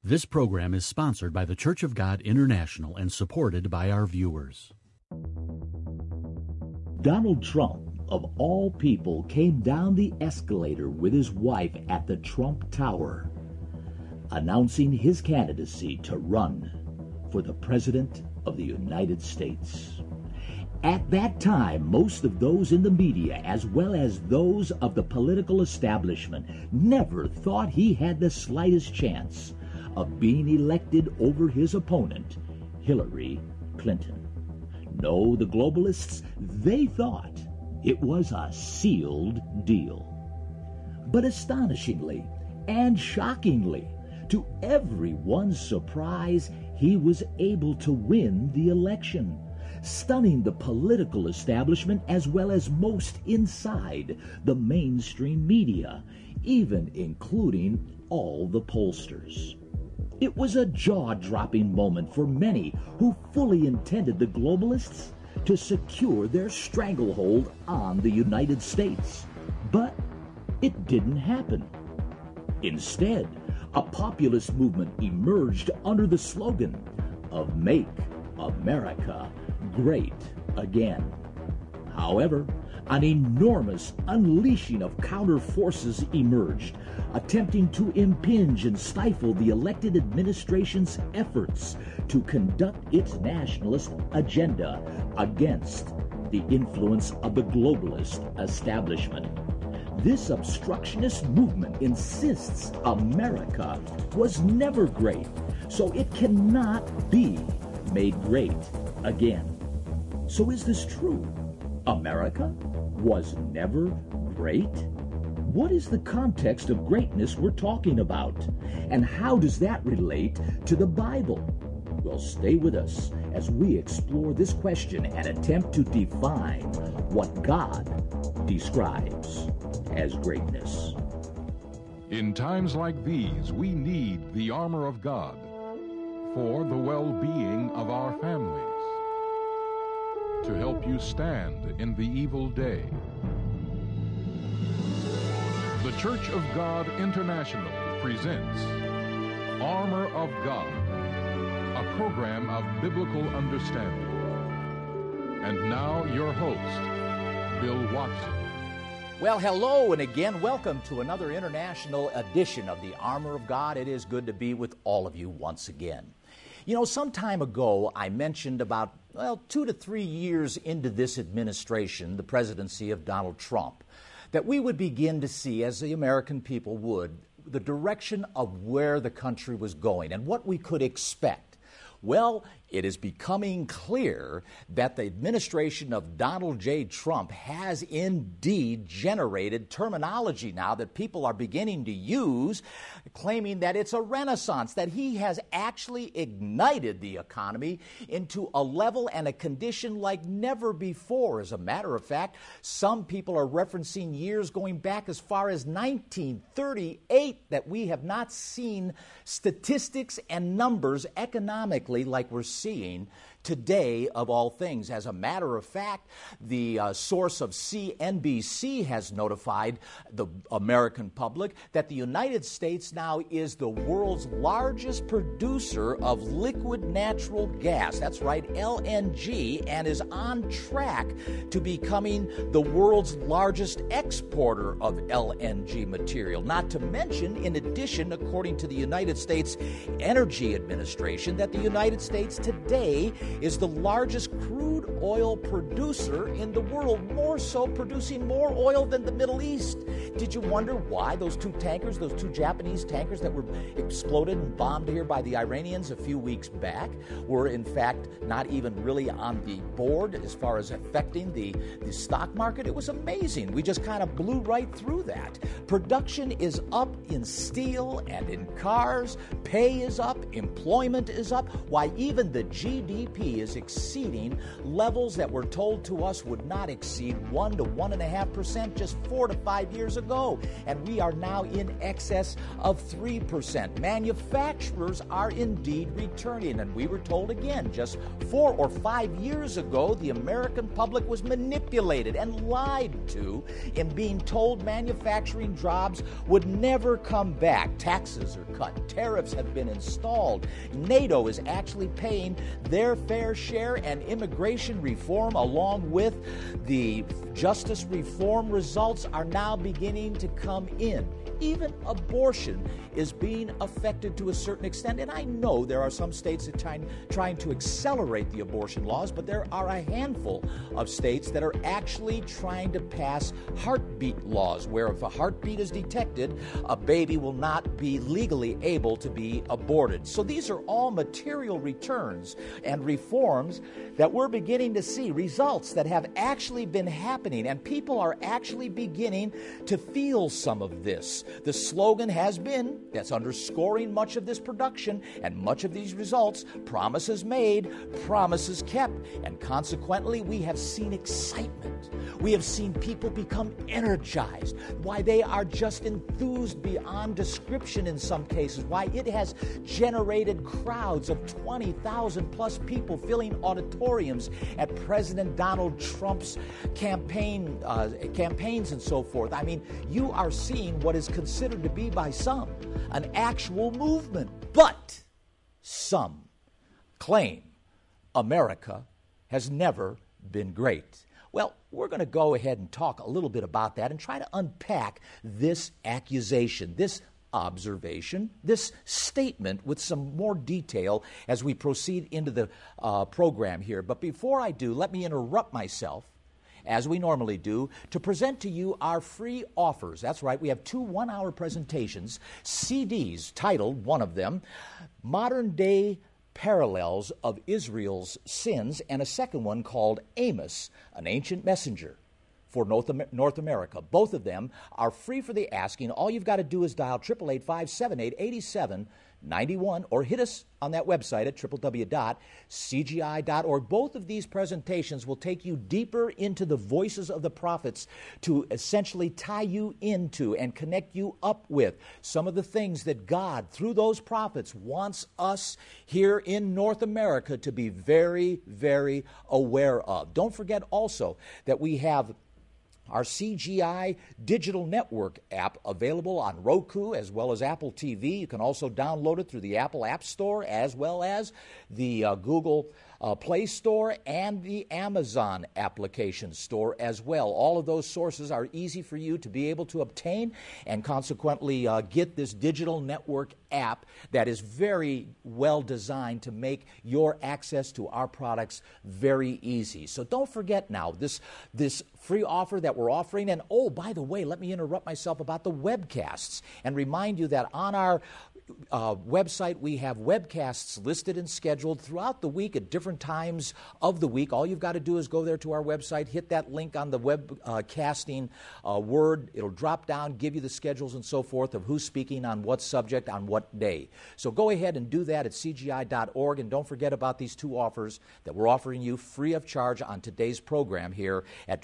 This program is sponsored by the Church of God International and supported by our viewers. Donald Trump, of all people, came down the escalator with his wife at the Trump Tower, announcing his candidacy to run for the President of the United States. At that time, most of those in the media, as well as those of the political establishment, never thought he had the slightest chance of being elected over his opponent, Hillary Clinton. No, the globalists, they thought it was a sealed deal. But astonishingly and shockingly, to everyone's surprise, he was able to win the election, stunning the political establishment as well as most inside the mainstream media, even including all the pollsters. It was a jaw-dropping moment for many who fully intended the globalists to secure their stranglehold on the United States. But it didn't happen. Instead, a populist movement emerged under the slogan of Make America Great Again. However, an enormous unleashing of counter forces emerged, attempting to impinge and stifle the elected administration's efforts to conduct its nationalist agenda against the influence of the globalist establishment. This obstructionist movement insists America was never great, so it cannot be made great again. So is this true? America was never great? What is the context of greatness we're talking about? And how does that relate to the Bible? Well, stay with us as we explore this question and attempt to define what God describes as greatness. In times like these, we need the armor of God for the well-being of our families, to help you stand in the evil day. The Church of God International presents Armor of God, a program of biblical understanding. And now your host, Bill Watson. Well, hello, and again, welcome to another international edition of the Armor of God. It is good to be with all of you once again. You know, some time ago, I mentioned about 2 to 3 years into this administration, the presidency of Donald Trump, that we would begin to see, as the American people would, the direction of where the country was going and what we could expect. Well, it is becoming clear that the administration of Donald J. Trump has indeed generated terminology now that people are beginning to use, claiming that it's a renaissance, that he has actually ignited the economy into a level and a condition like never before. As a matter of fact, some people are referencing years going back as far as 1938 that we have not seen statistics and numbers economically like we're seeing today of all things. As a matter of fact, the source of CNBC has notified the American public that the United States now is the world's largest producer of liquid natural gas. That's right, LNG, and is on track to becoming the world's largest exporter of LNG material. Not to mention, in addition, according to the United States Energy Administration, that the United States today is the largest crude oil producer in the world, more so producing more oil than the Middle East. Did you wonder why those two Japanese tankers that were exploded and bombed here by the Iranians a few weeks back were in fact not even really on the board as far as affecting the stock market? It was amazing. We just kind of blew right through that. Production is up in steel and in cars. Pay is up. Employment is up. Why, even the GDP is exceeding levels that were told to us would not exceed 1 to 1.5% just 4 to 5 years ago. And we are now in excess of 3%. Manufacturers are indeed returning. And we were told again just 4 or 5 years ago, the American public was manipulated and lied to in being told manufacturing jobs would never come back. Taxes are cut. Tariffs have been installed. NATO is actually paying their fair share, and immigration reform, along with the justice reform results, are now beginning to come in. Even abortion is being affected to a certain extent. And I know there are some states that are trying to accelerate the abortion laws, but there are a handful of states that are actually trying to pass heartbeat laws, where if a heartbeat is detected, a baby will not be legally able to be aborted. So these are all material returns and reforms that we're beginning to see, results that have actually been happening, and people are actually beginning to feel some of this. The slogan has been, that's underscoring much of this production and much of these results, promises made, promises kept. And consequently, we have seen excitement. We have seen people become energized. Why, they are just enthused beyond description in some cases. Why, it has generated crowds of 20,000 plus people filling auditoriums at President Donald Trump's campaigns and so forth. I mean, you are seeing what is considered to be by some an actual movement. But some claim America has never been great. Well, we're going to go ahead and talk a little bit about that and try to unpack this accusation, this observation, this statement with some more detail as we proceed into the program here. But before I do, let me interrupt myself, as we normally do, to present to you our free offers. That's right, we have 2 one-hour presentations, CDs titled, one of them, Modern Day Parallels of Israel's Sins, and a second one called Amos, an Ancient Messenger for North America. Both of them are free for the asking. All you've got to do is dial 888-578-8791 or hit us on that website at www.cgi.org. Both of these presentations will take you deeper into the voices of the prophets to essentially tie you into and connect you up with some of the things that God, through those prophets, wants us here in North America to be very, very aware of. Don't forget also that we have our CGI digital network app available on Roku as well as Apple TV. You can also download it through the Apple App Store as well as the Google Play Store and the Amazon application store as well. All of those sources are easy for you to be able to obtain and consequently get this digital network app that is very well designed to make your access to our products very easy. So don't forget now this free offer that we're offering. And oh, by the way, let me interrupt myself about the webcasts and remind you that on our website, we have webcasts listed and scheduled throughout the week at different times of the week. All you've got to do is go there to our website, hit that link on the webcasting word. It'll drop down, give you the schedules and so forth of who's speaking on what subject on what day. So go ahead and do that at cgi.org, and don't forget about these 2 offers that we're offering you free of charge on today's program here at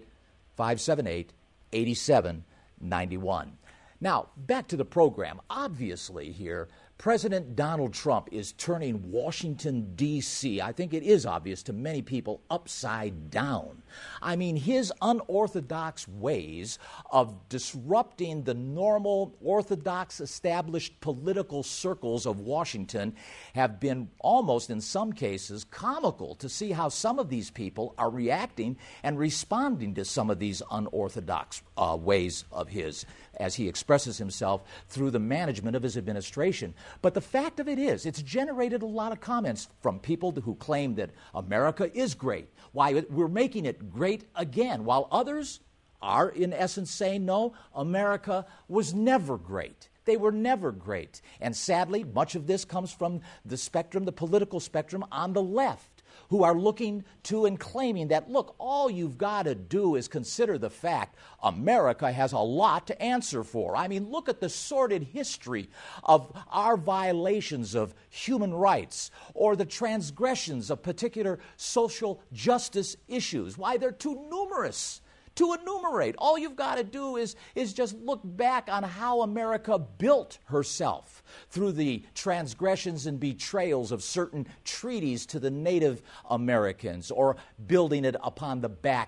888-578-8791. Now, back to the program. Obviously here, President Donald Trump is turning Washington, D.C., I think it is obvious to many people, upside down. I mean, his unorthodox ways of disrupting the normal, orthodox, established political circles of Washington have been almost, in some cases, comical to see how some of these people are reacting and responding to some of these unorthodox ways of his, as he expresses himself through the management of his administration. But the fact of it is, it's generated a lot of comments from people who claim that America is great. Why, we're making it great again, while others are, in essence, saying, no, America was never great. They were never great. And sadly, much of this comes from the spectrum, the political spectrum on the left, who are looking to and claiming that, look, all you've got to do is consider the fact America has a lot to answer for. I mean, look at the sordid history of our violations of human rights or the transgressions of particular social justice issues. Why, they're too numerous to enumerate. All you've got to do is just look back on how America built herself through the transgressions and betrayals of certain treaties to the Native Americans, or building it upon the backs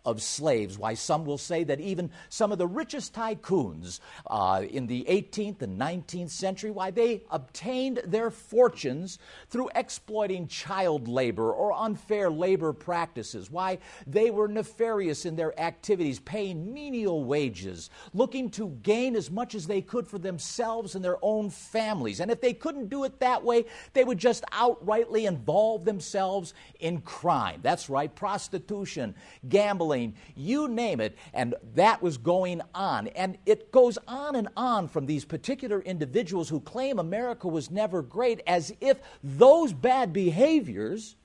of slaves. Why, some will say that even some of the richest tycoons in the 18th and 19th century, why, they obtained their fortunes through exploiting child labor or unfair labor practices. Why, they were nefarious in their activities, paying menial wages, looking to gain as much as they could for themselves and their own families. And if they couldn't do it that way, they would just outrightly involve themselves in crime. That's right, prostitution, gambling, you name it, and that was going on. And it goes on and on from these particular individuals who claim America was never great, as if those bad behaviors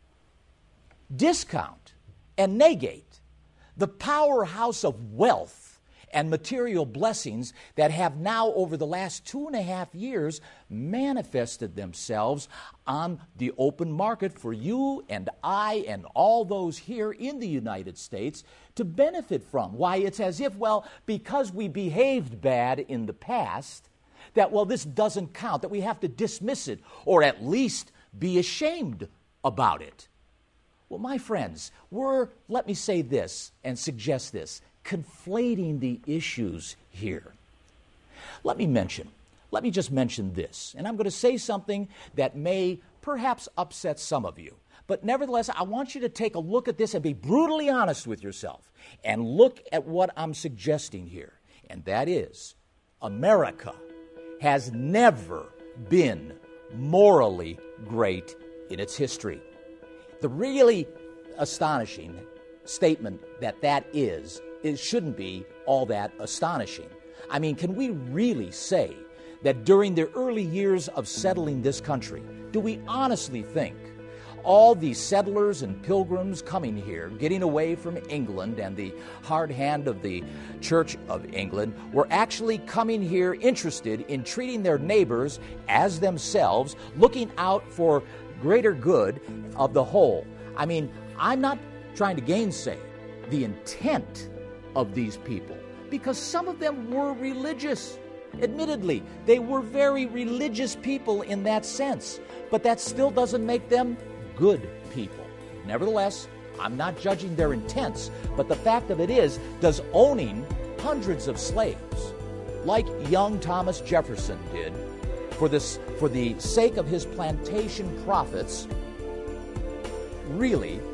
discount and negate the powerhouse of wealth and material blessings that have now, over the last 2.5 years, manifested themselves on the open market for you and I and all those here in the United States to benefit from. Why, it's as if, well, because we behaved bad in the past, that, well, this doesn't count, that we have to dismiss it or at least be ashamed about it. Well, my friends, let me say this and suggest this, conflating the issues here. Let me just mention this, and I'm going to say something that may perhaps upset some of you. But nevertheless, I want you to take a look at this and be brutally honest with yourself and look at what I'm suggesting here. And that is, America has never been morally great in its history. The really astonishing statement that is, it shouldn't be all that astonishing. I mean, can we really say that during the early years of settling this country, do we honestly think all these settlers and pilgrims coming here, getting away from England and the hard hand of the Church of England, were actually coming here interested in treating their neighbors as themselves, looking out for greater good of the whole? I mean, I'm not trying to gainsay the intent of these people, because some of them were religious. Admittedly, they were very religious people in that sense, but that still doesn't make them good people. Nevertheless, I'm not judging their intents, but the fact of it is, does owning hundreds of slaves, like young Thomas Jefferson did, for the sake of his plantation profits, really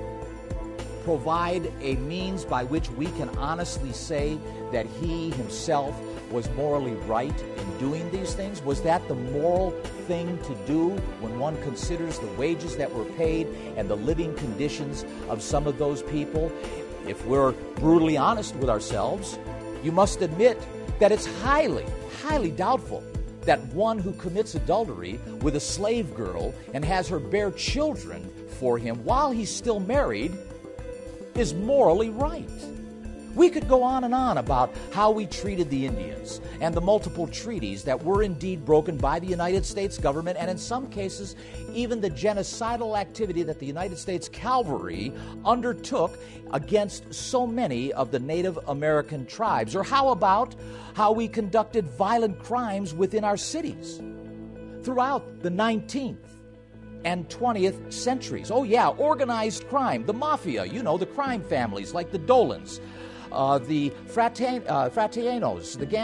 provide a means by which we can honestly say that he himself was morally right in doing these things? Was that the moral thing to do when one considers the wages that were paid and the living conditions of some of those people? If we're brutally honest with ourselves, you must admit that it's highly, highly doubtful that one who commits adultery with a slave girl and has her bear children for him while he's still married is morally right. We could go on and on about how we treated the Indians and the multiple treaties that were indeed broken by the United States government, and in some cases, even the genocidal activity that the United States cavalry undertook against so many of the Native American tribes. Or how about how we conducted violent crimes within our cities throughout the 19th and 20th centuries? Oh yeah, organized crime, the mafia, the crime families like the Dolans, the Fratianos, the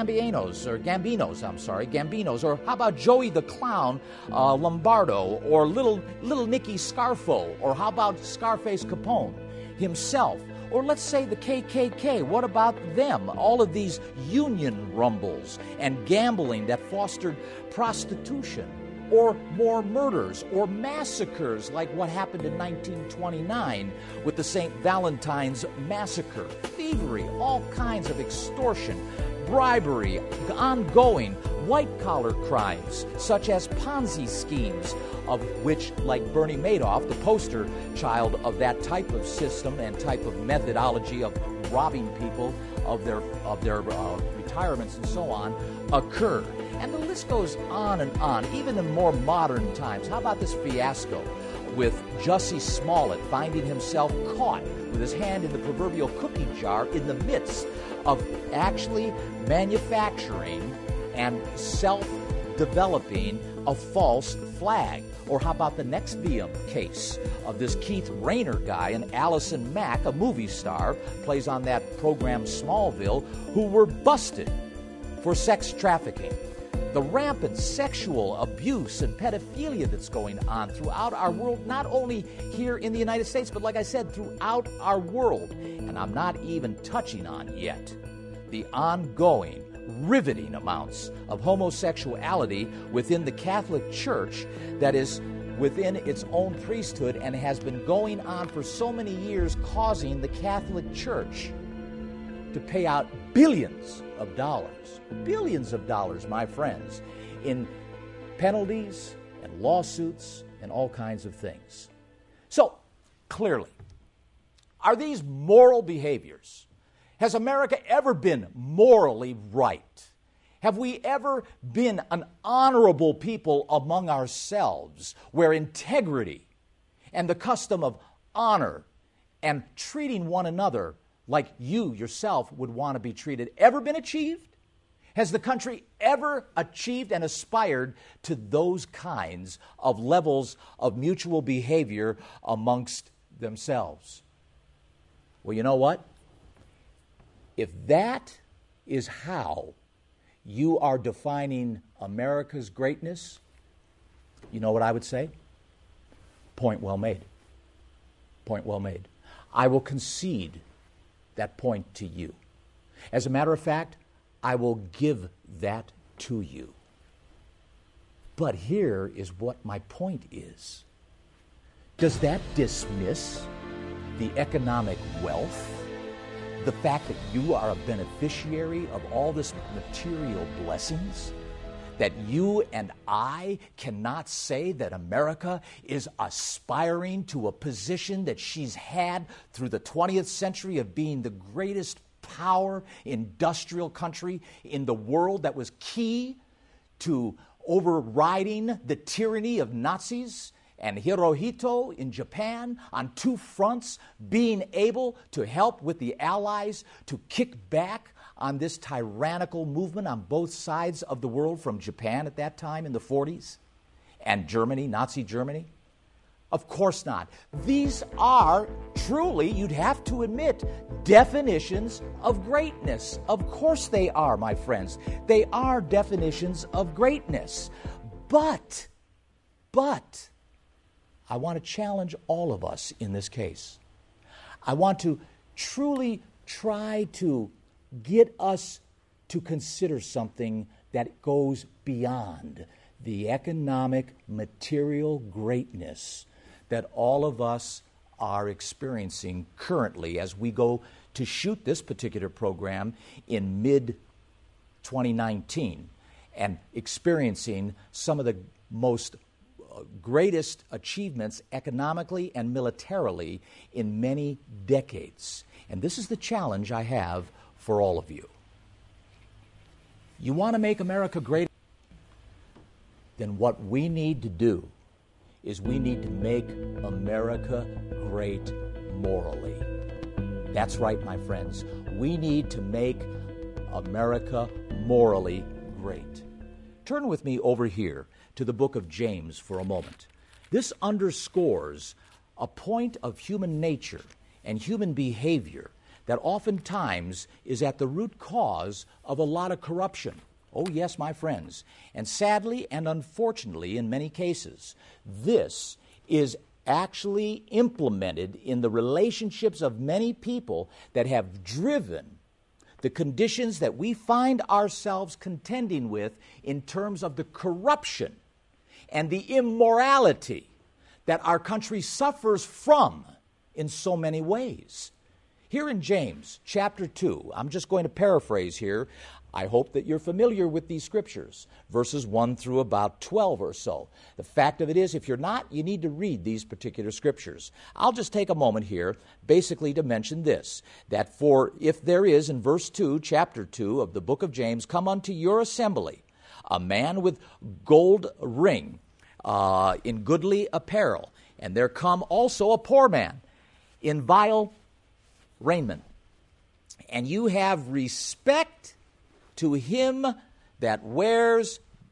Gambinos, or how about Joey the Clown Lombardo, or little Nicky Scarfo, or how about Scarface Capone himself, or let's say the KKK. What about them? All of these union rumbles and gambling that fostered prostitution, or more murders or massacres like what happened in 1929 with the St. Valentine's Massacre, thievery, all kinds of extortion, bribery, ongoing white-collar crimes such as Ponzi schemes, of which, like Bernie Madoff, the poster child of that type of system and type of methodology of robbing people of their retirements and so on, occur. And the list goes on and on, even in more modern times. How about this fiasco with Jussie Smollett finding himself caught with his hand in the proverbial cookie jar in the midst of actually manufacturing and self-dealing developing a false flag? Or how about the Nexium case of this Keith Rayner guy and Allison Mack, a movie star, plays on that program Smallville, who were busted for sex trafficking? The rampant sexual abuse and pedophilia that's going on throughout our world, not only here in the United States, but like I said, throughout our world. And I'm not even touching on yet the ongoing, riveting amounts of homosexuality within the Catholic Church that is within its own priesthood and has been going on for so many years, causing the Catholic Church to pay out billions of dollars, my friends, in penalties and lawsuits and all kinds of things. So, clearly, are these moral behaviors? Has America ever been morally right? Have we ever been an honorable people among ourselves where integrity and the custom of honor and treating one another like you yourself would want to be treated ever been achieved? Has the country ever achieved and aspired to those kinds of levels of mutual behavior amongst themselves? Well, you know what? If that is how you are defining America's greatness, you know what I would say? Point well made. Point well made. I will concede that point to you. As a matter of fact, I will give that to you. But here is what my point is. Does that dismiss the economic wealth? The fact that you are a beneficiary of all this material blessings? That you and I cannot say that America is aspiring to a position that she's had through the 20th century of being the greatest power industrial country in the world that was key to overriding the tyranny of Nazis and Hirohito in Japan on two fronts, being able to help with the Allies to kick back on this tyrannical movement on both sides of the world, from Japan at that time in the 40s and Germany, Nazi Germany? Of course not. These are truly, you'd have to admit, definitions of greatness. Of course they are, my friends. They are definitions of greatness. But, I want to challenge all of us in this case. I want to truly try to get us to consider something that goes beyond the economic, material greatness that all of us are experiencing currently as we go to shoot this particular program in mid-2019 and experiencing some of the most greatest achievements economically and militarily in many decades. And this is the challenge I have for all of you. You want to make America great? Then what we need to do is we need to make America great morally. That's right, my friends. We need to make America morally great. Turn with me over here to the book of James for a moment. This underscores a point of human nature and human behavior that oftentimes is at the root cause of a lot of corruption. Oh, yes, my friends. And sadly and unfortunately, in many cases, this is actually implemented in the relationships of many people that have driven the conditions that we find ourselves contending with in terms of the corruption and the immorality that our country suffers from in so many ways. Here in James chapter 2, I'm just going to paraphrase here. I hope that you're familiar with these scriptures, verses 1 through about 12 or so. The fact of it is, if you're not, you need to read these particular scriptures. I'll just take a moment here basically to mention this, that for if there is, in verse 2, chapter 2 of the book of James, come unto your assembly a man with gold ring in goodly apparel, and there come also a poor man in vile raiment, and you have respect to him that wears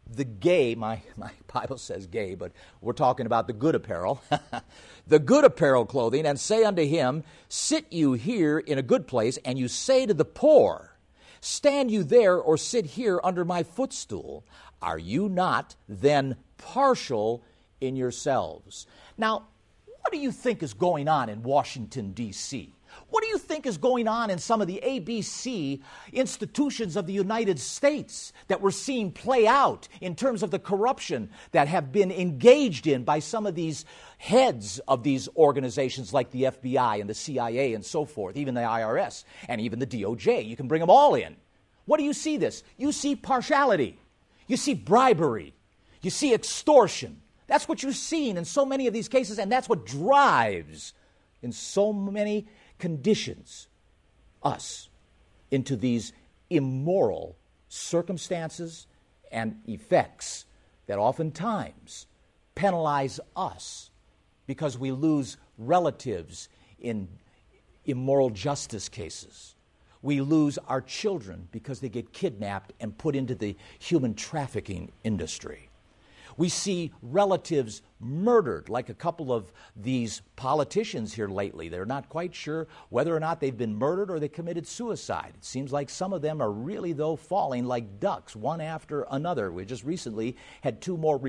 the gay, my Bible says gay, but we're talking about the good apparel, the good apparel clothing, and say unto him, sit you here in a good place, and you say to the poor, stand you there or sit here under my footstool. Are you not then partial in yourselves? Now, what do you think is going on in Washington, D.C.? What do you think is going on in some of the ABC institutions of the United States that we're seeing play out in terms of the corruption that have been engaged in by some of these heads of these organizations like the FBI and the CIA and so forth, even the IRS and even the DOJ? You can bring them all in. What do you see this? You see partiality. You see bribery. You see extortion. That's what you're seeing in so many of these cases, and that's what drives in so many conditions us into these immoral circumstances and effects that oftentimes penalize us because we lose relatives in immoral justice cases. We lose our children because they get kidnapped and put into the human trafficking industry. We see relatives murdered, like a couple of these politicians here lately. They're not quite sure whether or not they've been murdered or they committed suicide. It seems like some of them are really, though, falling like ducks, one after another. We just recently had two more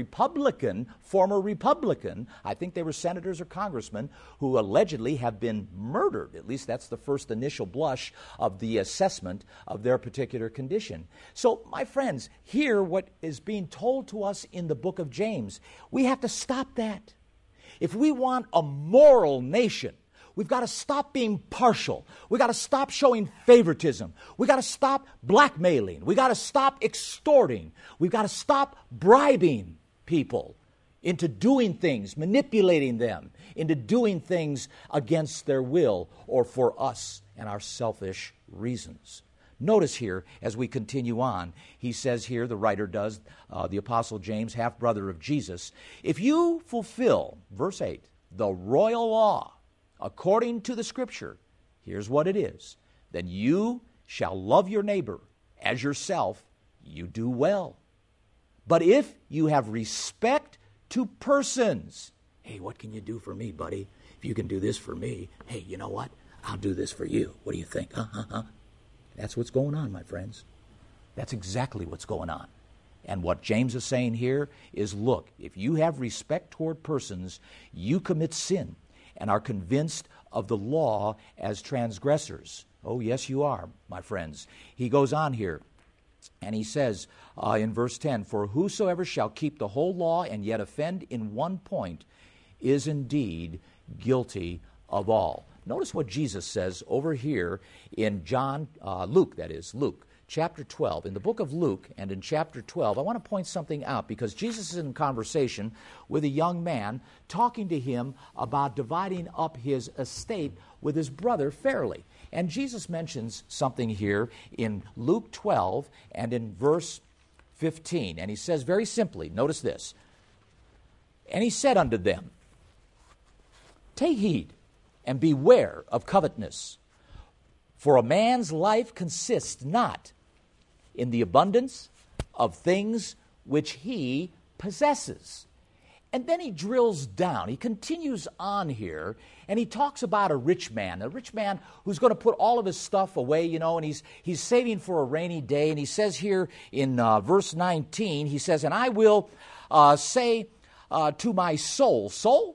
former Republican, I think they were senators or congressmen, who allegedly have been murdered. At least that's the first initial blush of the assessment of their particular condition. So, my friends, hear what is being told to us in the book of James. We have to stop that. If we want a moral nation, we've got to stop being partial. We've got to stop showing favoritism. We've got to stop blackmailing. We've got to stop extorting. We've got to stop bribing people into doing things, manipulating them into doing things against their will or for us and our selfish reasons. Notice here, as we continue on, he says here, the writer does, the Apostle James, half-brother of Jesus, if you fulfill, verse 8, the royal law according to the Scripture, here's what it is, then you shall love your neighbor as yourself, you do well. But if you have respect to persons, hey, what can you do for me, buddy? If you can do this for me, hey, you know what? I'll do this for you. What do you think? That's what's going on, my friends. That's exactly what's going on. And what James is saying here is, look, if you have respect toward persons, you commit sin and are convinced of the law as transgressors. Oh, yes, you are, my friends. He goes on here, and he says in verse 10, for whosoever shall keep the whole law and yet offend in one point is indeed guilty of all. Notice what Jesus says over here in Luke chapter 12. In the book of Luke and in chapter 12, I want to point something out because Jesus is in conversation with a young man talking to him about dividing up his estate with his brother fairly. And Jesus mentions something here in Luke 12 and in verse 15. And he says very simply, notice this, and he said unto them, take heed and beware of covetousness, for a man's life consists not in the abundance of things which he possesses. And then he drills down. He continues on here, and he talks about a rich man who's going to put all of his stuff away, and he's saving for a rainy day. And he says here in verse 19, he says, and I will say to my soul, soul,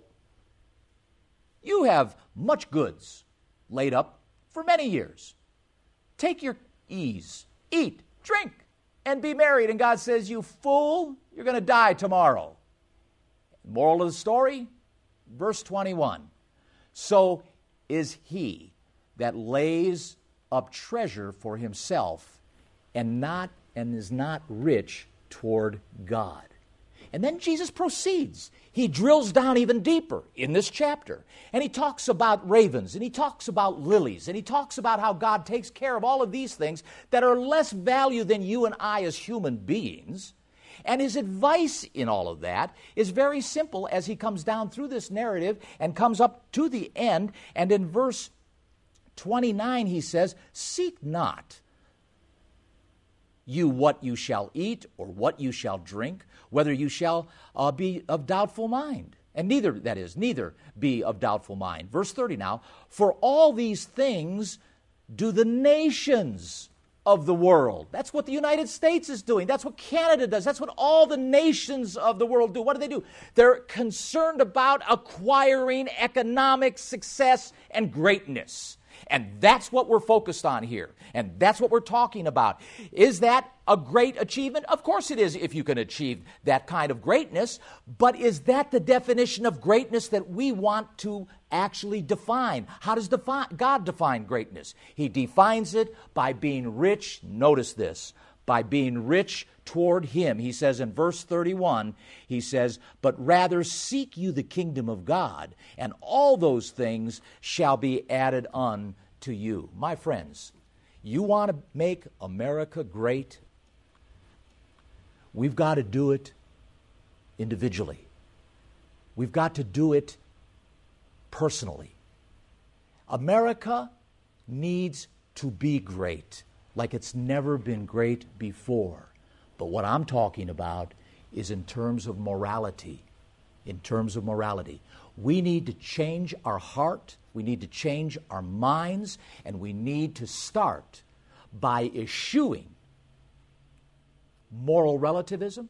you have much goods laid up for many years. Take your ease, eat, drink, and be merry. And God says, you fool, you're going to die tomorrow. Moral of the story, verse 21. So is he that lays up treasure for himself and is not rich toward God. And then Jesus proceeds. He drills down even deeper in this chapter. And he talks about ravens, and he talks about lilies, and he talks about how God takes care of all of these things that are less value than you and I as human beings. And his advice in all of that is very simple as he comes down through this narrative and comes up to the end. And in verse 29 he says, seek not you what you shall eat or what you shall drink, whether you shall be of doubtful mind. And neither be of doubtful mind. Verse 30 now, for all these things do the nations of the world. That's what the United States is doing. That's what Canada does. That's what all the nations of the world do. What do? They're concerned about acquiring economic success and greatness. And that's what we're focused on here. And that's what we're talking about. Is that a great achievement? Of course it is, if you can achieve that kind of greatness. But is that the definition of greatness that we want to actually define? How does God define greatness? He defines it by being rich. Notice this. By being rich toward Him. He says in verse 31, he says, but rather seek you the kingdom of God, and all those things shall be added unto you. My friends, you want to make America great? We've got to do it individually. We've got to do it personally. America needs to be great like it's never been great before. But what I'm talking about is in terms of morality. In terms of morality. We need to change our heart, we need to change our minds, and we need to start by eschewing moral relativism,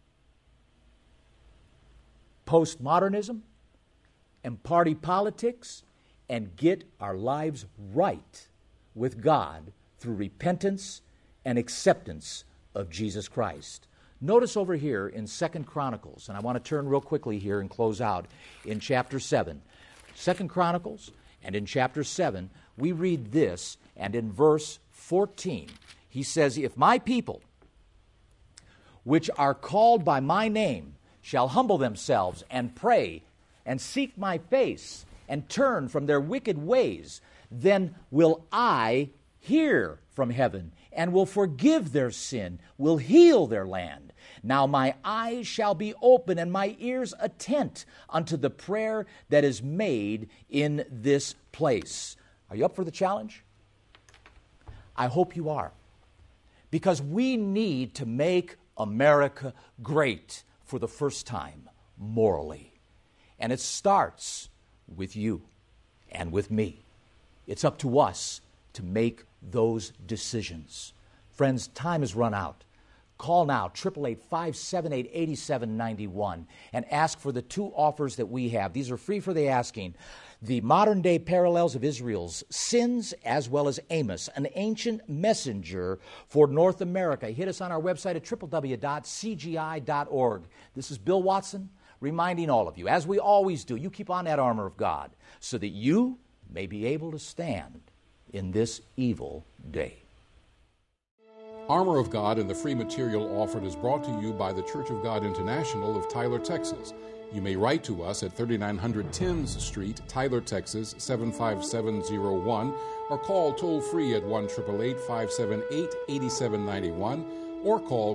postmodernism, and party politics, and get our lives right with God through repentance and acceptance of Jesus Christ. Notice over here in 2 Chronicles, and I want to turn real quickly here and close out in chapter 7. 2 Chronicles, and in chapter 7, we read this, and in verse 14, he says, if my people, which are called by my name, shall humble themselves and pray and seek my face and turn from their wicked ways, then will I hear from heaven and will forgive their sin, will heal their land. Now my eyes shall be open and my ears attent unto the prayer that is made in this place. Are you up for the challenge? I hope you are. Because we need to make America great for the first time morally. And it starts with you and with me. It's up to us to make those decisions. Friends, time has run out. Call now, 888-578-8791, and ask for the two offers that we have. These are free for the asking. The modern-day parallels of Israel's sins, as well as Amos, an ancient messenger for North America. Hit us on our website at www.cgi.org. This is Bill Watson reminding all of you, as we always do, you keep on that armor of God so that you may be able to stand in this evil day. Armor of God and the free material offered is brought to you by the Church of God International of Tyler, Texas. You may write to us at 3900 Timms Street, Tyler, Texas, 75701, or call toll-free at 1-888-578-8791, or call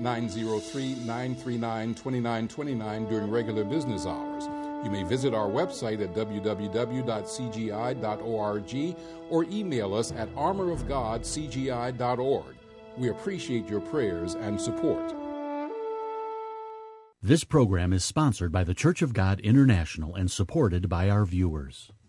1-903-939-2929 during regular business hours. You may visit our website at www.cgi.org or email us at armorofgodcgi.org. We appreciate your prayers and support. This program is sponsored by the Church of God International and supported by our viewers.